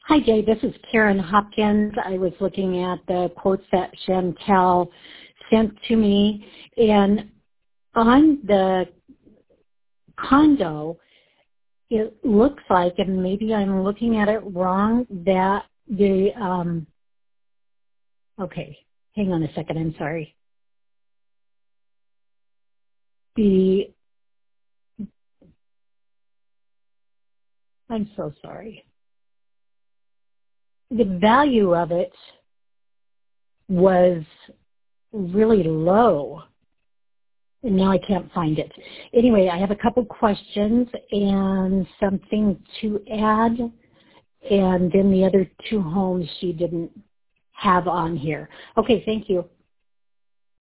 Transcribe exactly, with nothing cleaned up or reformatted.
Hi, Jay. This is Karen Hopkins. I was looking at the quotes that Chantel sent to me, and on the condo, it looks like, and maybe I'm looking at it wrong, that the, um, okay, hang on a second, I'm sorry. The, I'm so sorry. The value of it was really low. And now I can't find it. Anyway, I have a couple questions and something to add, and then the other two homes she didn't have on here. Okay, thank you.